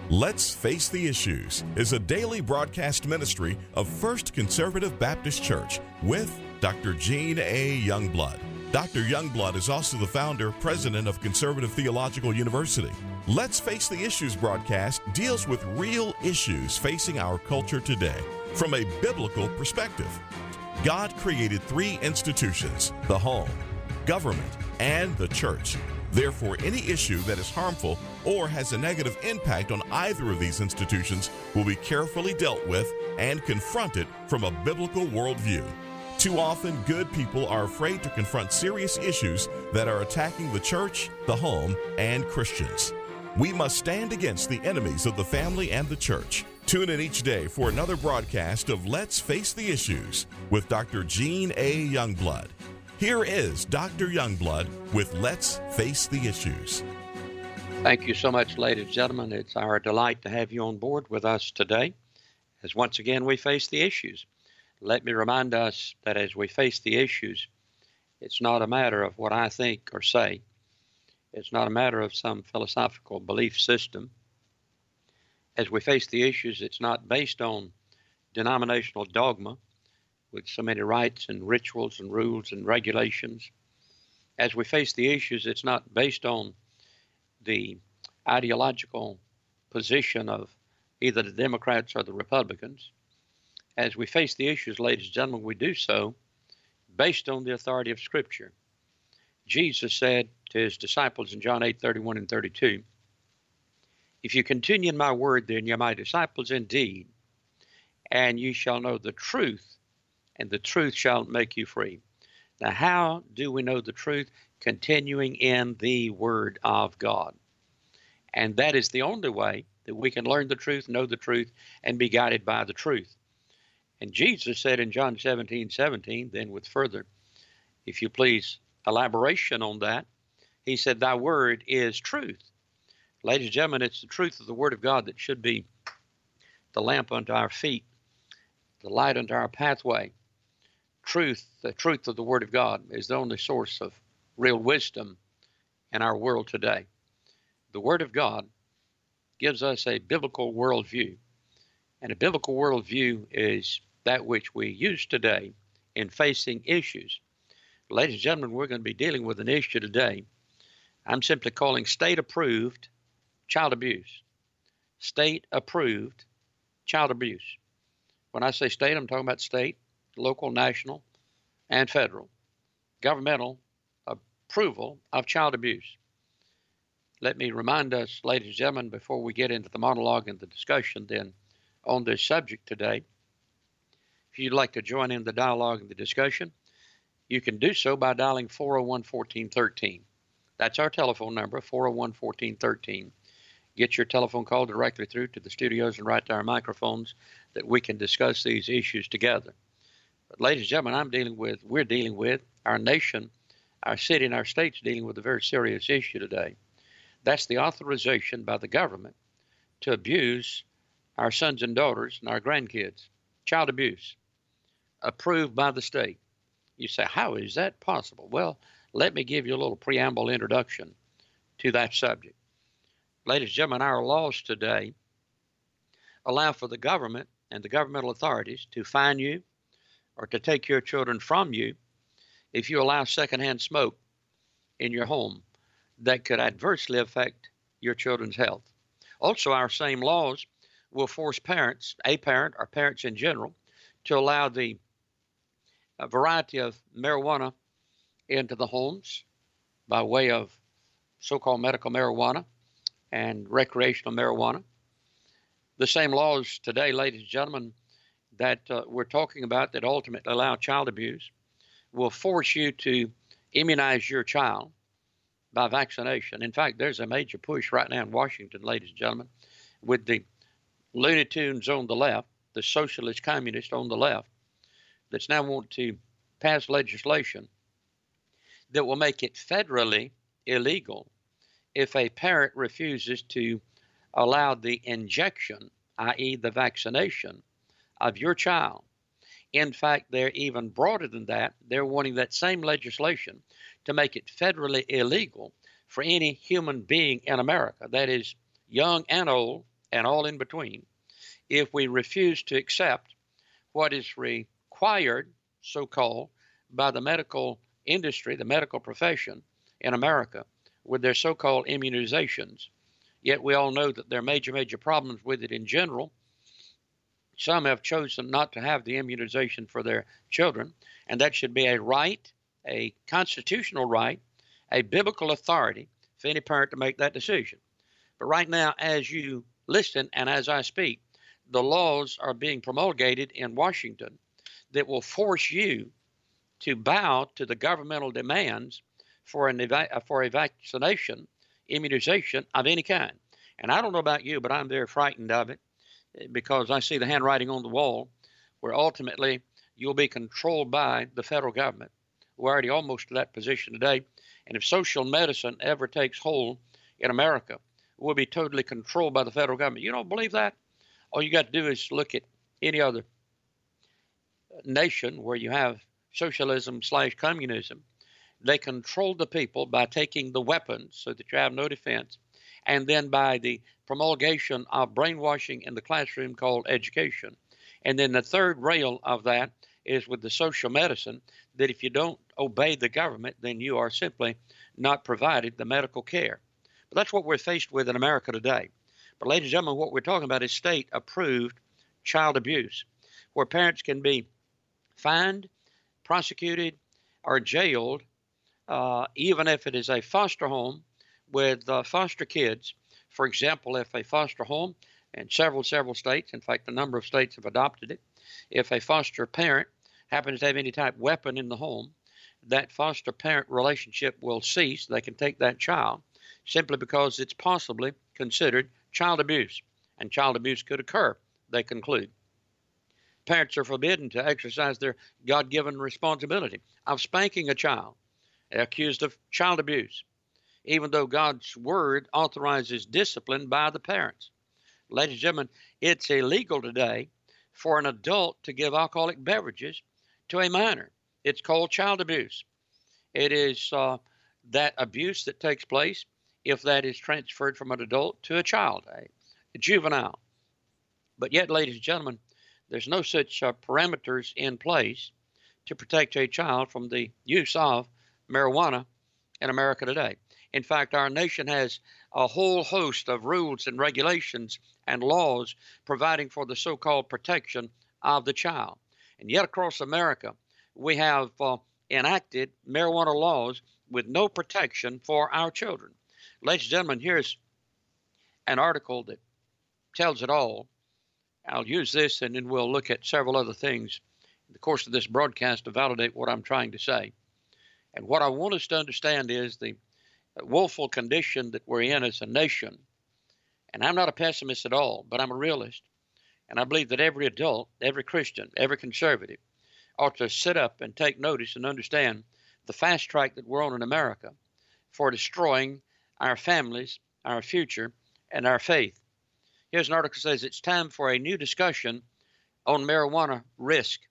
Let's Face the Issues is a daily broadcast ministry of First Conservative Baptist Church with Dr. Gene A. Youngblood. Dr. Youngblood is also the founder, president of Conservative Theological University. Let's Face the Issues broadcast deals with real issues facing our culture today from a biblical perspective. God created three institutions: the home, government, and the church. Therefore, any issue that is harmful or has a negative impact on either of these institutions will be carefully dealt with and confronted from a biblical worldview. Too often, good people are afraid to confront serious issues that are attacking the church, the home, and Christians. We must stand against the enemies of the family and the church. Tune in each day for another broadcast of Let's Face the Issues with Dr. Gene A. Youngblood. Here is Dr. Youngblood with Let's Face the Issues. Thank you so much, ladies and gentlemen. It's our delight to have you on board with us today as once again we face the issues. Let me remind us that as we face the issues, it's not a matter of what I think or say. It's not a matter of some philosophical belief system. As we face the issues, it's not based on denominational dogma with so many rites and rituals and rules and regulations. As we face the issues, it's not based on the ideological position of either the Democrats or the Republicans. As we face the issues, ladies and gentlemen, we do so based on the authority of Scripture. Jesus said to his disciples in John 8:31 and 32, "If you continue in my word, then you're my disciples indeed, and you shall know the truth, and the truth shall make you free." Now, how do we know the truth? Continuing in the Word of God. And that is the only way that we can learn the truth, know the truth, and be guided by the truth. And Jesus said in John 17:17, then with further, if you please, elaboration on that, he said, "Thy word is truth." Ladies and gentlemen, it's the truth of the Word of God that should be the lamp unto our feet, the light unto our pathway. The truth of the Word of God is the only source of real wisdom in our world today. The Word of God gives us a biblical worldview, and a biblical worldview is that which we use today in facing issues. Ladies and gentlemen, we're going to be dealing with an issue today I'm simply calling state-approved child abuse. State-approved child abuse. When I say state, I'm talking about state, local, national, and federal. Governmental approval of child abuse. Let me remind us, ladies and gentlemen, before we get into the monologue and the discussion then on this subject today, if you'd like to join in the dialogue and the discussion, you can do so by dialing 401-1413. That's our telephone number, 401-1413. Get your telephone call directly through to the studios and right to our microphones that we can discuss these issues together. But ladies and gentlemen, we're dealing with, our nation, our city, and our state's dealing with a very serious issue today. That's the authorization by the government to abuse our sons and daughters and our grandkids. Child abuse, approved by the state. You say, how is that possible? Well, let me give you a little preamble introduction to that subject. Ladies and gentlemen, our laws today allow for the government and the governmental authorities to fine you or to take your children from you if you allow secondhand smoke in your home that could adversely affect your children's health. Also, our same laws will force parents, a parent or parents in general, to allow the variety of marijuana into the homes by way of so-called medical marijuana and recreational marijuana. The same laws today, ladies and gentlemen, that we're talking about that ultimately allow child abuse will force you to immunize your child by vaccination. In fact, there's a major push right now in Washington, ladies and gentlemen, with the Looney Tunes on the left, the socialist communists on the left, that's now want to pass legislation that will make it federally illegal if a parent refuses to allow the injection, i.e. the vaccination, of your child. In fact, they're even broader than that. They're wanting that same legislation to make it federally illegal for any human being in America, that is young and old, and all in between, if we refuse to accept what is required, so-called, by the medical industry, the medical profession in America, with their so-called immunizations. Yet we all know that there are major, major problems with it in general. Some have chosen not to have the immunization for their children, and that should be a right, a constitutional right, a biblical authority for any parent to make that decision. But right now, as you listen and as I speak, the laws are being promulgated in Washington that will force you to bow to the governmental demands for a vaccination, immunization of any kind. And I don't know about you, but I'm very frightened of it because I see the handwriting on the wall where ultimately you'll be controlled by the federal government. We're already almost to that position today. And if social medicine ever takes hold in America, we'll be totally controlled by the federal government. You don't believe that? All you got to do is look at any other nation where you have socialism/communism. They control the people by taking the weapons so that you have no defense, and then by the promulgation of brainwashing in the classroom called education. And then the third rail of that is with the social medicine, that if you don't obey the government, then you are simply not provided the medical care. But that's what we're faced with in America today. But ladies and gentlemen, what we're talking about is state-approved child abuse, where parents can be fined, prosecuted, or jailed, even if it is a foster home with foster kids. For example, if a foster home in several states, in fact, a number of states have adopted it, if a foster parent happens to have any type of weapon in the home, that foster parent relationship will cease. They can take that child simply because it's possibly considered child abuse, and child abuse could occur, they conclude. Parents are forbidden to exercise their God-given responsibility of spanking a child. They're accused of child abuse, even though God's word authorizes discipline by the parents. Ladies and gentlemen, it's illegal today for an adult to give alcoholic beverages to a minor. It's called child abuse. It is that abuse that takes place if that is transferred from an adult to a child, a juvenile. But yet, ladies and gentlemen, there's no such parameters in place to protect a child from the use of marijuana in America today. In fact, our nation has a whole host of rules and regulations and laws providing for the so-called protection of the child. And yet across America, we have enacted marijuana laws with no protection for our children. Ladies and gentlemen, here's an article that tells it all. I'll use this and then we'll look at several other things in the course of this broadcast to validate what I'm trying to say. And what I want us to understand is the woeful condition that we're in as a nation. And I'm not a pessimist at all, but I'm a realist. And I believe that every adult, every Christian, every conservative ought to sit up and take notice and understand the fast track that we're on in America for destroying our families, our future, and our faith. Here's an article that says it's time for a new discussion on marijuana risk.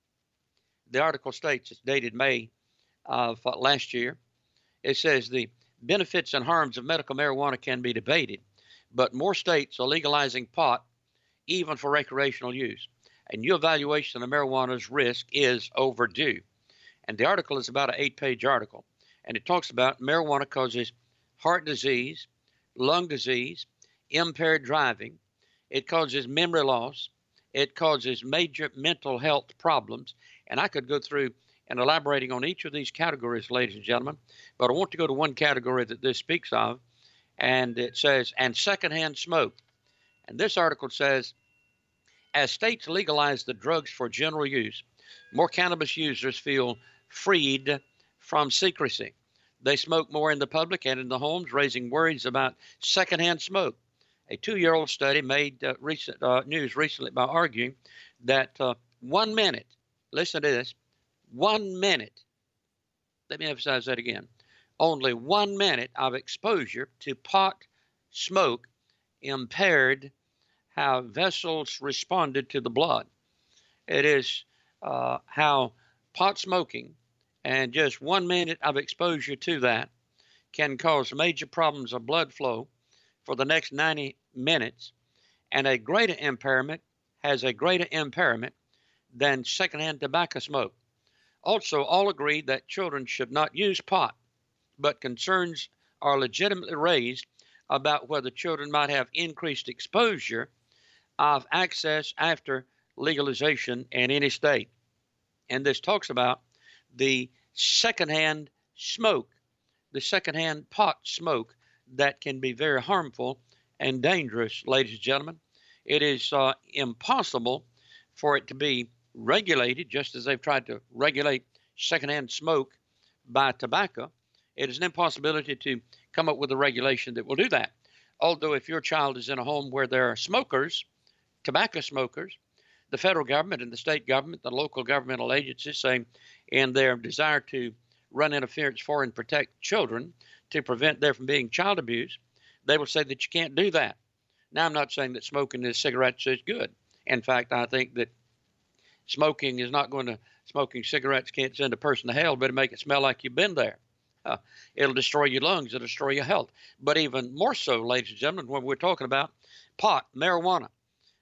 The article states, it's dated May of last year. It says the benefits and harms of medical marijuana can be debated, but more states are legalizing pot even for recreational use. A new evaluation of marijuana's risk is overdue. And the article is about an 8-page article, and it talks about marijuana causes heart disease, lung disease, impaired driving. It causes memory loss. It causes major mental health problems. And I could go through and elaborating on each of these categories, ladies and gentlemen, but I want to go to one category that this speaks of, and it says, and secondhand smoke. And this article says, as states legalize the drugs for general use, more cannabis users feel freed from secrecy. They smoke more in the public and in the homes, raising worries about secondhand smoke. A 2-year-old study made news recently by arguing that 1 minute, listen to this, 1 minute, let me emphasize that again, only 1 minute of exposure to pot smoke impaired how vessels responded to the blood. It is how pot smoking and just 1 minute of exposure to that can cause major problems of blood flow for the next 90 minutes and a greater impairment has a greater impairment than secondhand tobacco smoke. Also, all agree that children should not use pot, but concerns are legitimately raised about whether children might have increased exposure of access after legalization in any state. And this talks about the secondhand smoke, the secondhand pot smoke that can be very harmful and dangerous, ladies and gentlemen. It is impossible for it to be regulated, just as they've tried to regulate secondhand smoke by tobacco. It is an impossibility to come up with a regulation that will do that. Although if your child is in a home where there are smokers, tobacco smokers, the federal government and the state government, the local governmental agencies say in their desire to run interference for and protect children to prevent them from being child abused, they will say that you can't do that. Now, I'm not saying that smoking cigarettes is good. In fact, I think that smoking cigarettes can't send a person to hell, but it make it smell like you've been there. It'll destroy your lungs. It'll destroy your health. But even more so, ladies and gentlemen, when we're talking about pot, marijuana,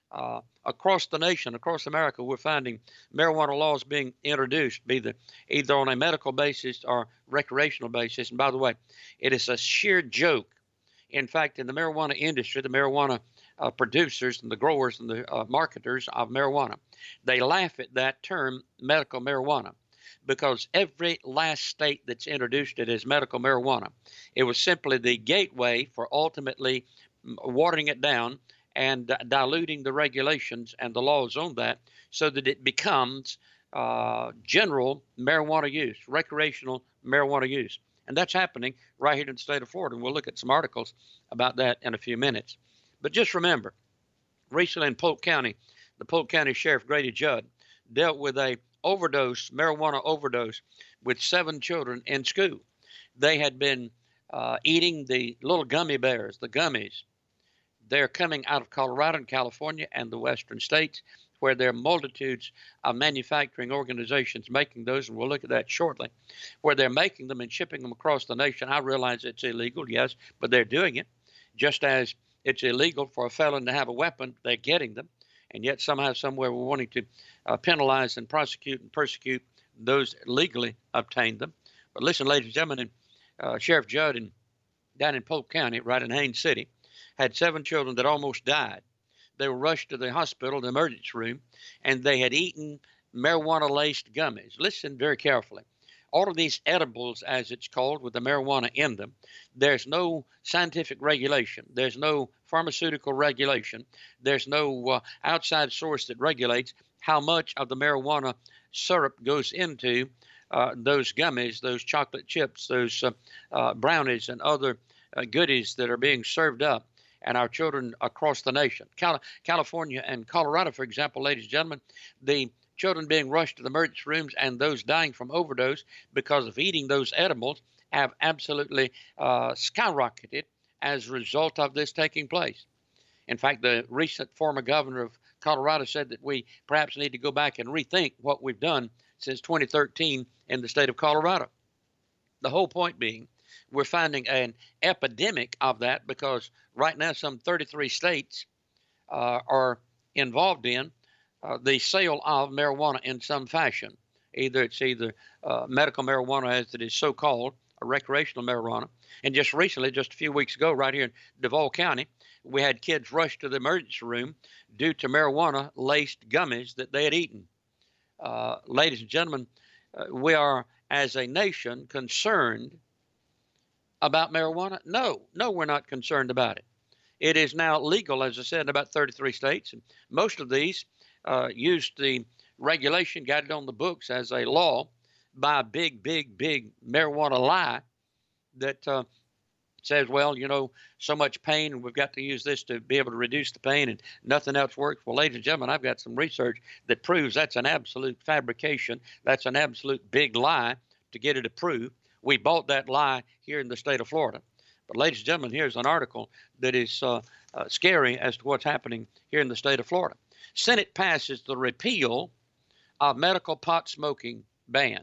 across the nation, across America, we're finding marijuana laws being introduced, either on a medical basis or recreational basis. And by the way, it is a sheer joke. In fact, in the marijuana industry, the marijuana producers and the growers and the marketers of marijuana, they laugh at that term, medical marijuana, because every last state that's introduced it as medical marijuana, it was simply the gateway for ultimately watering it down and diluting the regulations and the laws on that so that it becomes general marijuana use, recreational marijuana use. And that's happening right here in the state of Florida. And we'll look at some articles about that in a few minutes. But just remember, recently in Polk County, the Polk County Sheriff Grady Judd dealt with a marijuana overdose with 7 children in school. They had been eating the little gummy bears, the gummies. They're coming out of Colorado and California and the western states, where there are multitudes of manufacturing organizations making those, and we'll look at that shortly, where they're making them and shipping them across the nation. I realize it's illegal, yes, but they're doing it. Just as it's illegal for a felon to have a weapon, they're getting them. And yet somehow, somewhere, we're wanting to penalize and prosecute and persecute those that legally obtained them. But listen, ladies and gentlemen, Sheriff Judd down in Polk County, right in Haines City, had 7 children that almost died. They were rushed to the hospital, the emergency room, and they had eaten marijuana-laced gummies. Listen very carefully. All of these edibles, as it's called, with the marijuana in them, there's no scientific regulation. There's no pharmaceutical regulation. There's no outside source that regulates how much of the marijuana syrup goes into those gummies, those chocolate chips, those brownies, and other goodies that are being served up and our children across the nation. California and Colorado, for example, ladies and gentlemen, the children being rushed to the emergency rooms and those dying from overdose because of eating those edibles have absolutely skyrocketed as a result of this taking place. In fact, the recent former governor of Colorado said that we perhaps need to go back and rethink what we've done since 2013 in the state of Colorado. The whole point being, we're finding an epidemic of that because right now some 33 states are involved in the sale of marijuana in some fashion. It's either medical marijuana, as it is so called, or recreational marijuana. And just recently, just a few weeks ago, right here in Duval County, we had kids rushed to the emergency room due to marijuana-laced gummies that they had eaten. Ladies and gentlemen, we are, as a nation, concerned about marijuana? No, we're not concerned about it. It is now legal, as I said, in about 33 states, and most of these used the regulation, got it on the books as a law by a big marijuana lie that says, well, so much pain, and we've got to use this to be able to reduce the pain, and nothing else works. Well, ladies and gentlemen, I've got some research that proves that's an absolute fabrication. That's an absolute big lie to get it approved. We bought that lie here in the state of Florida. But ladies and gentlemen, here's an article that is scary as to what's happening here in the state of Florida. Senate passes the repeal of medical pot smoking ban.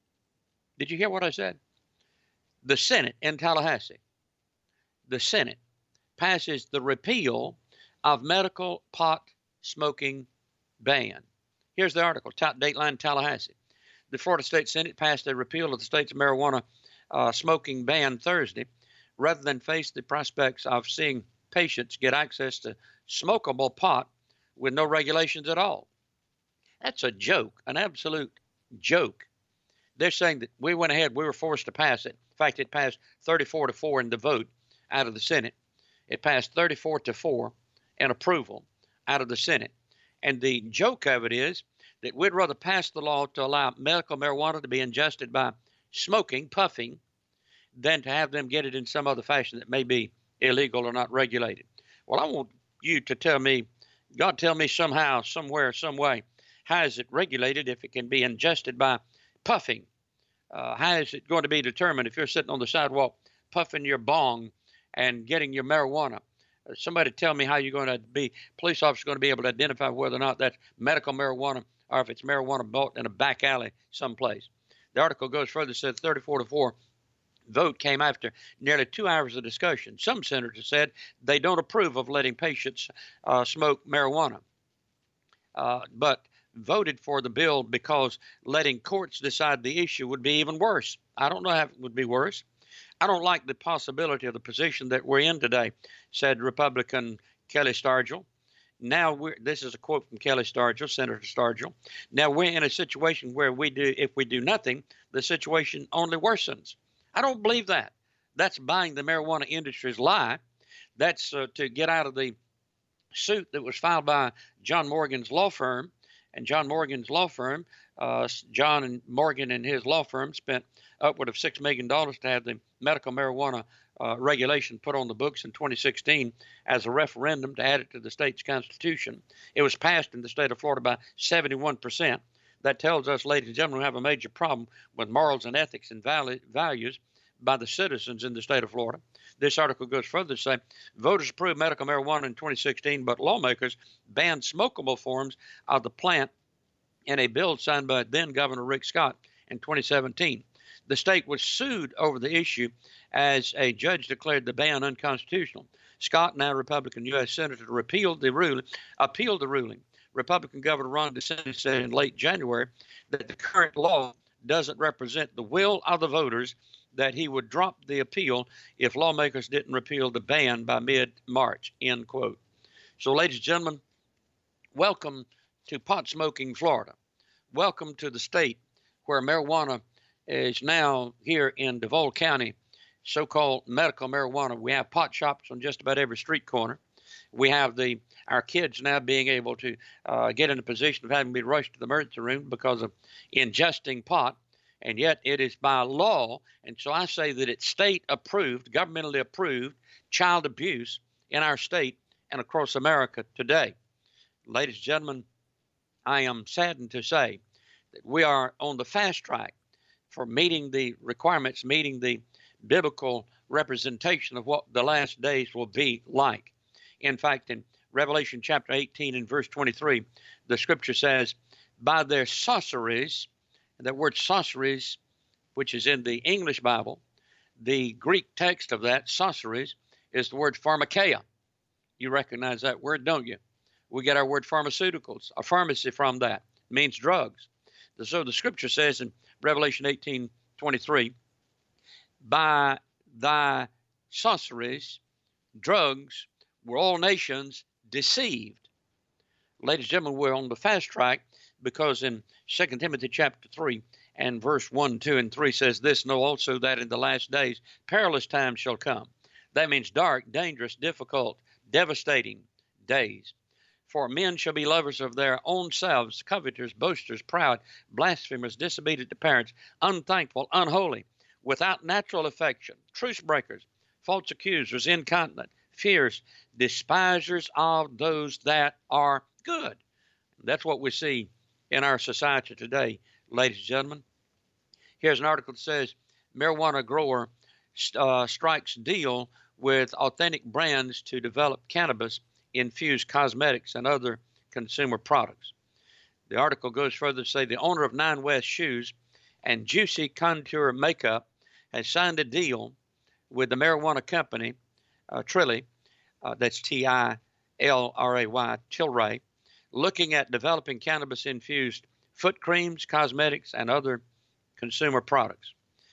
Did you hear what I said? The Senate in Tallahassee, the Senate passes the repeal of medical pot smoking ban. Here's the article, Dateline Tallahassee. The Florida State Senate passed a repeal of the state's marijuana smoking ban Thursday, rather than face the prospects of seeing patients get access to smokable pot with no regulations at all. That's a joke, an absolute joke. They're saying that we went ahead, we were forced to pass it. In fact, it passed 34-4 in the vote out of the Senate. It passed 34-4 in approval out of the Senate. And the joke of it is that we'd rather pass the law to allow medical marijuana to be ingested by smoking, puffing, than to have them get it in some other fashion that may be illegal or not regulated. Well, I want you to tell me, God tell me somehow, somewhere, some way, how is it regulated if it can be ingested by puffing? How is it going to be determined if you're sitting on the sidewalk puffing your bong and getting your marijuana? Somebody tell me how you're going to be, police officer going to be able to identify whether or not that's medical marijuana or if it's marijuana bought in a back alley someplace. The article goes further, said 34-4 vote came after nearly 2 hours of discussion. Some senators said they don't approve of letting patients smoke marijuana, but voted for the bill because letting courts decide the issue would be even worse. I don't know how it would be worse. I don't like the possibility of the position that we're in today, said Republican Kelly Stargel. Now this is a quote from Kelly Stargel, Senator Stargel. Now we're in a situation where if we do nothing, the situation only worsens. I don't believe that. That's buying the marijuana industry's lie. That's to get out of the suit that was filed by John Morgan's law firm. And John Morgan's law firm, John and Morgan and his law firm spent upward of $6 million to have the medical marijuana regulation put on the books in 2016 as a referendum to add it to the state's constitution. It was passed in the state of Florida by 71%. That tells us, ladies and gentlemen, we have a major problem with morals and ethics and values by the citizens in the state of Florida. This article goes further to say voters approved medical marijuana in 2016, but lawmakers banned smokable forms of the plant in a bill signed by then Governor Rick Scott in 2017. The state was sued over the issue as a judge declared the ban unconstitutional. Scott, now Republican U.S. Senator, appealed the ruling. Republican Governor Ron DeSantis said in late January that the current law doesn't represent the will of the voters, that he would drop the appeal if lawmakers didn't repeal the ban by mid-March, end quote. So, ladies and gentlemen, welcome to pot smoking Florida. Welcome to the state where marijuana is now here in Duval County, so-called medical marijuana. We have pot shops on just about every street corner. We have our kids now being able to get in a position of having to be rushed to the emergency room because of ingesting pot, and yet it is by law. And so I say that it's state approved, governmentally approved child abuse in our state and across America today. Ladies and gentlemen, I am saddened to say that we are on the fast track for meeting the requirements, meeting the biblical representation of what the last days will be like. In fact, in Revelation chapter 18 and verse 23, the scripture says, by their sorceries, that word sorceries, which is in the English Bible, the Greek text of that, sorceries, is the word pharmakeia. You recognize that word, don't you? We get our word pharmaceuticals, a pharmacy from that. It means drugs. So the scripture says in Revelation 18:23, by thy sorceries, drugs, were all nations deceived. Ladies and gentlemen, we're on the fast track because in 2 Timothy chapter 3 and verse 1, 2, and 3 says this, know also that in the last days perilous times shall come. That means dark, dangerous, difficult, devastating days. For men shall be lovers of their own selves, covetous, boasters, proud, blasphemers, disobedient to parents, unthankful, unholy, without natural affection, truce breakers, false accusers, incontinent, fierce, despisers of those that are good. That's what we see in our society today, ladies and gentlemen. Here's an article that says marijuana grower strikes deal with authentic brands to develop cannabis-infused cosmetics and other consumer products. The article goes further to say the owner of Nine West Shoes and Juicy Contour Makeup has signed a deal with the marijuana company Trilly, that's Trilly, Tilray, looking at developing cannabis-infused foot creams, cosmetics, and other consumer products.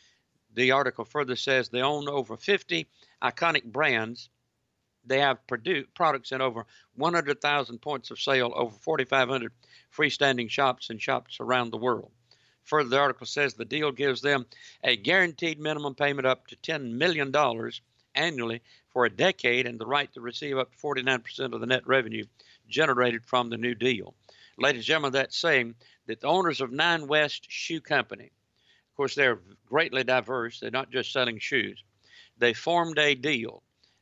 The article further says they own over 50 iconic brands. They have produced products in over 100,000 points of sale, over 4,500 freestanding shops and shops around the world. Further, the article says the deal gives them a guaranteed minimum payment up to $10 million annually for a decade and the right to receive up to 49% of the net revenue generated from the new deal. Ladies and gentlemen, that's saying that the owners of Nine West Shoe Company, of course, they're greatly diverse. They're not just selling shoes. They formed a deal,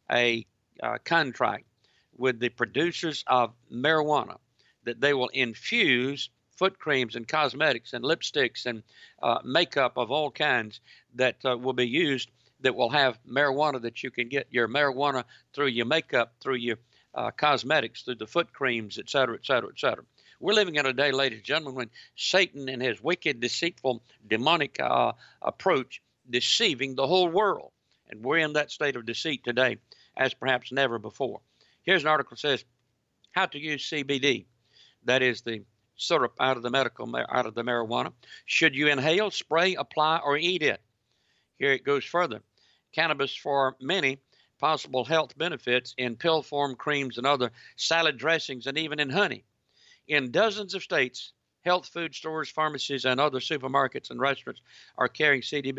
a contract with the producers of marijuana that they will infuse foot creams and cosmetics and lipsticks and makeup of all kinds that will be used, that will have marijuana, that you can get your marijuana through your makeup, through your cosmetics, through the foot creams, et cetera, et cetera, et cetera. We're living in a day, ladies and gentlemen, when Satan and his wicked, deceitful, demonic approach deceiving the whole world. And we're in that state of deceit today as perhaps never before. Here's an article that says how to use CBD. That is the syrup out of the marijuana. Should you inhale, spray, apply, or eat it? Here it goes further. Cannabis for many possible health benefits in pill form, creams, and other salad dressings, and even in honey. In dozens of states, health food stores, pharmacies, and other supermarkets and restaurants are carrying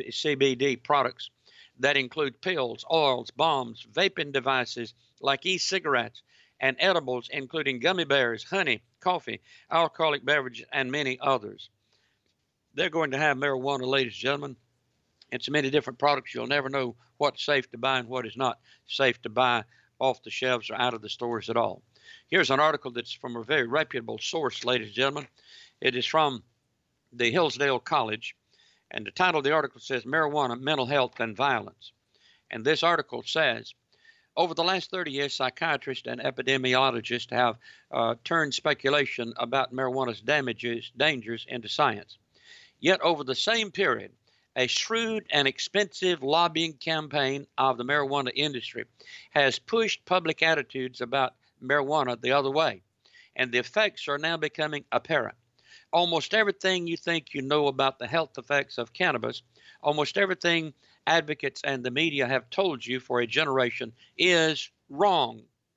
CBD products that include pills, oils, balms, vaping devices like e-cigarettes, and edibles, including gummy bears, honey, coffee, alcoholic beverages, and many others. They're going to have marijuana, ladies and gentlemen, and so many different products. You'll never know what's safe to buy and what is not safe to buy off the shelves or out of the stores at all. Here's an article that's from a very reputable source, ladies and gentlemen. It is from the Hillsdale College, and the title of the article says Marijuana, Mental Health, and Violence. And this article says, over the last 30 years, psychiatrists and epidemiologists have turned speculation about marijuana's dangers into science. Yet over the same period, a shrewd and expensive lobbying campaign of the marijuana industry has pushed public attitudes about marijuana the other way, and the effects are now becoming apparent. Almost everything you think you know about the health effects of cannabis, almost everything advocates and the media have told you for a generation is wrong.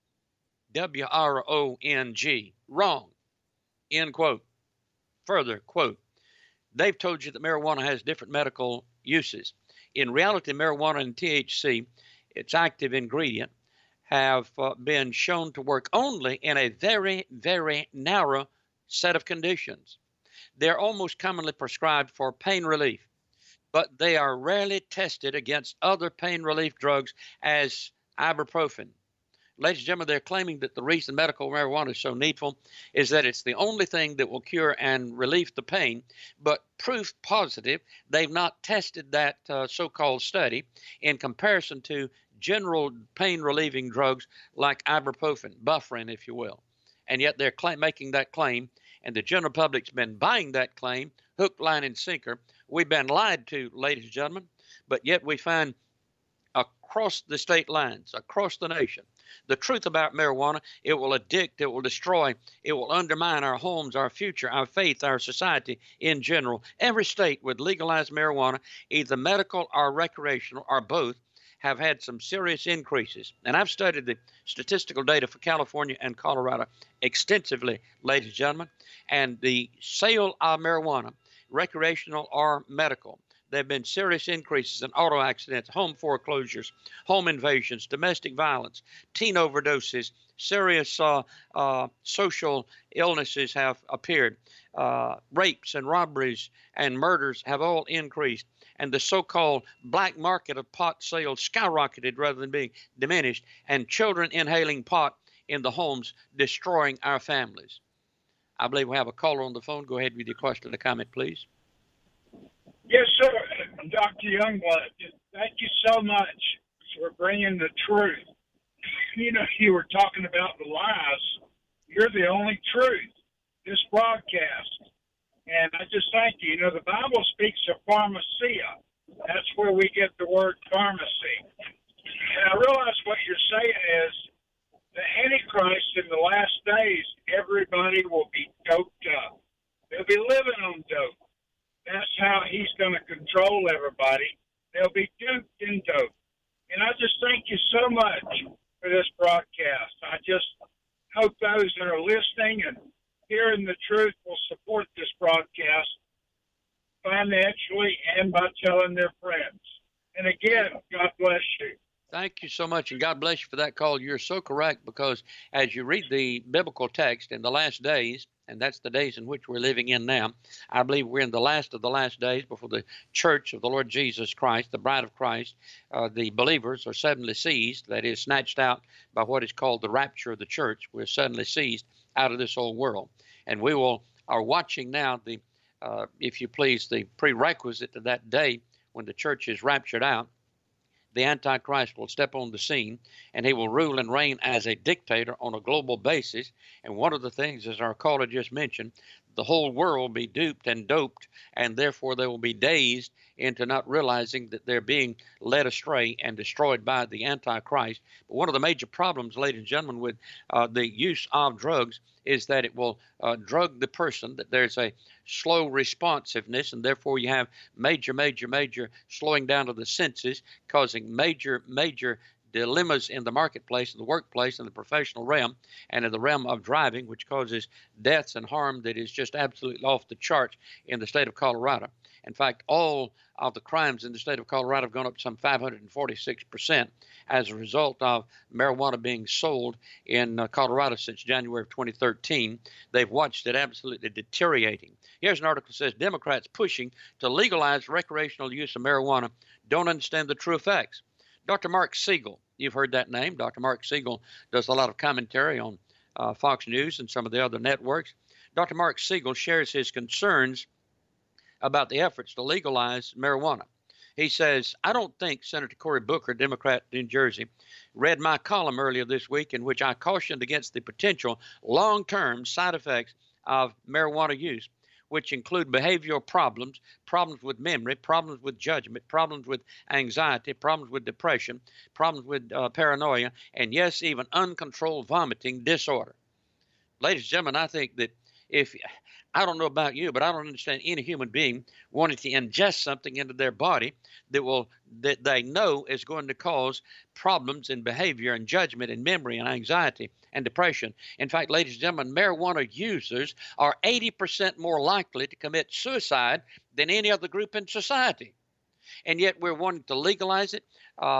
W-R-O-N-G, wrong, end quote. Further, quote, they've told you that marijuana has different medical uses. In reality, marijuana and THC, its active ingredient, have been shown to work only in a very, very narrow set of conditions. They're almost commonly prescribed for pain relief, but they are rarely tested against other pain relief drugs as ibuprofen. Ladies and gentlemen, they're claiming that the reason medical marijuana is so needful is that it's the only thing that will cure and relieve the pain, but proof positive, they've not tested that so-called study in comparison to general pain-relieving drugs like ibuprofen, Bufferin, if you will. And yet they're making that claim, and the general public's been buying that claim, hook, line, and sinker. We've been lied to, ladies and gentlemen, but yet we find across the state lines, across the nation, the truth about marijuana. It will addict, it will destroy, it will undermine our homes, our future, our faith, our society in general. Every state with legalized marijuana, either medical or recreational or both, have had some serious increases. And I've studied the statistical data for California and Colorado extensively, ladies and gentlemen. And the sale of marijuana, recreational or medical, there have been serious increases in auto accidents, home foreclosures, home invasions, domestic violence, teen overdoses, serious social illnesses have appeared. Rapes and robberies and murders have all increased. And the so-called black market of pot sales skyrocketed rather than being diminished, and children inhaling pot in the homes, destroying our families. I believe we have a caller on the phone. Go ahead with your question or comment, please. Yes, sir. Dr. Youngblood, thank you so much for bringing the truth. You know, you were talking about the lies. You're the only truth, this broadcast. And I just thank you. You know, the Bible speaks of pharmacia. That's where we get the word pharmacy. And I realize what you're saying is the Antichrist in the last days, everybody will be doped up. They'll be living on dope. That's how he's going to control everybody. They'll be duped in dope. And I just thank you so much for this broadcast. I just hope those that are listening and hearing the truth will support this broadcast financially and by telling their friends. And again, God bless you. Thank you so much, and God bless you for that call. You're so correct, because as you read the biblical text in the last days, and that's the days in which we're living in now, I believe we're in the last of the last days before the church of the Lord Jesus Christ, the bride of Christ, the believers are suddenly seized, that is, snatched out by what is called the rapture of the church. We're suddenly seized out of this old world. And we are watching now the, if you please, the prerequisite to that day when the church is raptured out. The Antichrist will step on the scene, and he will rule and reign as a dictator on a global basis. And one of the things, as our caller just mentioned, the whole world will be duped and doped, and therefore they will be dazed into not realizing that they're being led astray and destroyed by the Antichrist. But one of the major problems, ladies and gentlemen, with the use of drugs is that it will drug the person, that there's a slow responsiveness, and therefore you have major slowing down of the senses, causing major dilemmas in the marketplace, in the workplace, in the professional realm, and in the realm of driving, which causes deaths and harm that is just absolutely off the charts in the state of Colorado. In fact, all of the crimes in the state of Colorado have gone up some 546% as a result of marijuana being sold in Colorado since January of 2013. They've watched it absolutely deteriorating. Here's an article that says Democrats pushing to legalize recreational use of marijuana don't understand the true effects. Dr. Mark Siegel, you've heard that name. Dr. Mark Siegel does a lot of commentary on Fox News and some of the other networks. Dr. Mark Siegel shares his concerns about the efforts to legalize marijuana. He says, I don't think Senator Cory Booker, Democrat in Jersey, read my column earlier this week in which I cautioned against the potential long-term side effects of marijuana use, which include behavioral problems, problems with memory, problems with judgment, problems with anxiety, problems with depression, problems with paranoia, and yes, even uncontrolled vomiting disorder. Ladies and gentlemen, I think that I don't know about you, but I don't understand any human being wanting to ingest something into their body that they know is going to cause problems in behavior and judgment and memory and anxiety and depression. In fact, ladies and gentlemen, marijuana users are 80% more likely to commit suicide than any other group in society. And yet we're wanting to legalize it.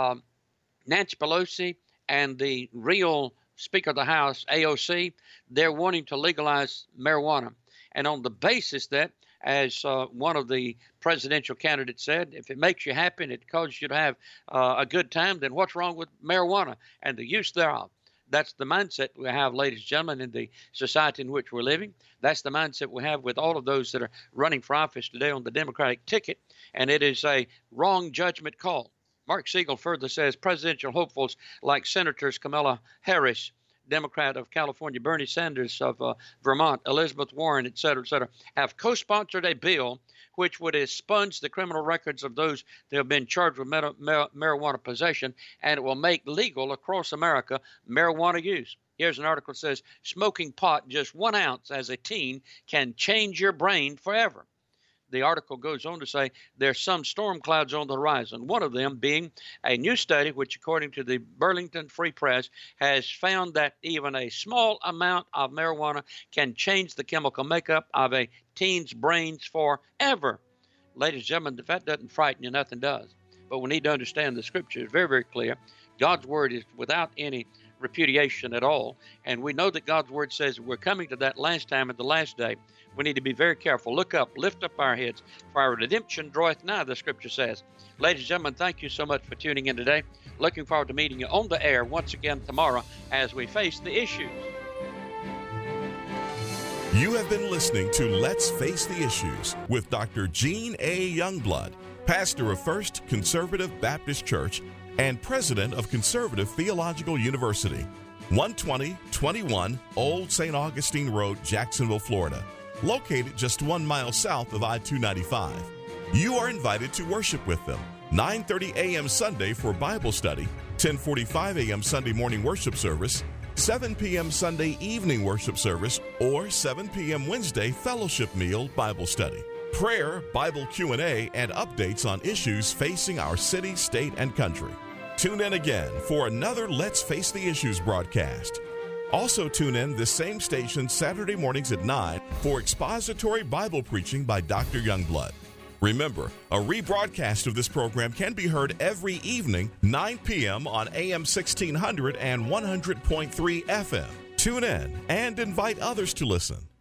Nancy Pelosi and the real Speaker of the House, AOC, they're wanting to legalize marijuana. And on the basis that, as one of the presidential candidates said, if it makes you happy and it causes you to have a good time, then what's wrong with marijuana and the use thereof? That's the mindset we have, ladies and gentlemen, in the society in which we're living. That's the mindset we have with all of those that are running for office today on the Democratic ticket, and it is a wrong judgment call. Mark Siegel further says presidential hopefuls like Senators Kamala Harris, Democrat of California, Bernie Sanders of Vermont, Elizabeth Warren, et cetera, have co-sponsored a bill which would expunge the criminal records of those that have been charged with marijuana possession, and it will make legal across America marijuana use. Here's an article that says, smoking pot just 1 ounce as a teen can change your brain forever. The article goes on to say there's some storm clouds on the horizon, one of them being a new study which, according to the Burlington Free Press, has found that even a small amount of marijuana can change the chemical makeup of a teen's brains forever. Ladies and gentlemen, if that doesn't frighten you, nothing does. But we need to understand the scripture is very, very clear. God's word is without any repudiation at all. And we know that God's word says we're coming to that last time at the last day. We need to be very careful. Look up, lift up our heads, for our redemption draweth nigh, the scripture says. Ladies and gentlemen, thank you so much for tuning in today. Looking forward to meeting you on the air once again tomorrow as we face the issues. You have been listening to Let's Face the Issues with Dr. Gene A. Youngblood, pastor of First Conservative Baptist Church and president of Conservative Theological University, 12021 Old St. Augustine Road, Jacksonville, Florida, located just 1 mile south of I-295. You are invited to worship with them, 9:30 a.m. Sunday for Bible study, 10:45 a.m. Sunday morning worship service, 7 p.m. Sunday evening worship service, or 7 p.m. Wednesday fellowship meal Bible study. Prayer, Bible Q&A, and updates on issues facing our city, state, and country. Tune in again for another Let's Face the Issues broadcast. Also tune in this same station Saturday mornings at 9 for expository Bible preaching by Dr. Youngblood. Remember, a rebroadcast of this program can be heard every evening, 9 p.m. on AM 1600 and 100.3 FM. Tune in and invite others to listen.